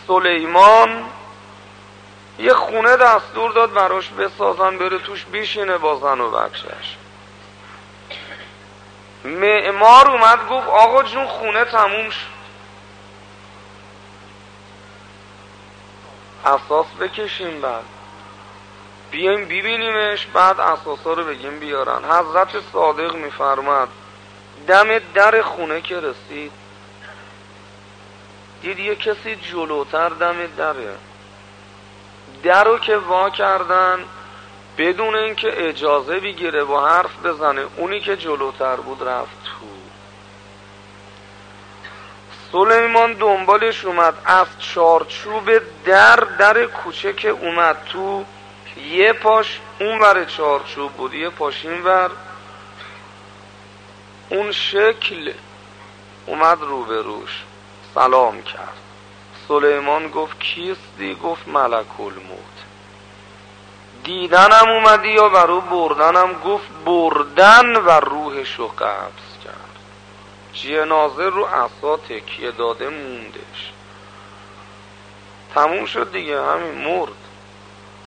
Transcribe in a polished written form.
سلیمان یه خونه دستور داد براش بسازن، بره توش بیشینه با زن و بچهش. معمار اومد گفت آقا جون خونه تموم شد، اساس بکشیم، بعد بیایم ببینیمش، بعد اساسا رو بگیم بیارن. حضرت صادق میفرماد دم در خونه که رسید دید یه کسی جلوتر دم دره، در رو که وا کردن بدون اینکه اجازه بگیره و حرف بزنه، اونی که جلوتر بود رفت تو. سلیمان دنبالش اومد، از چارچوب در کوچه که اومد تو، یه پاش اون ور چارچوب بود، یه پاش این ور، اون شکل اومد روبروش، سلام کرد. سلیمان گفت کیستی؟ گفت ملک الموت. دیدنم اومدی یا برو بردنم؟ گفت بردن و روحشو قبض کرد. جنازه رو عصا تکیه داده موندش، تموم شد دیگه، همین مرد.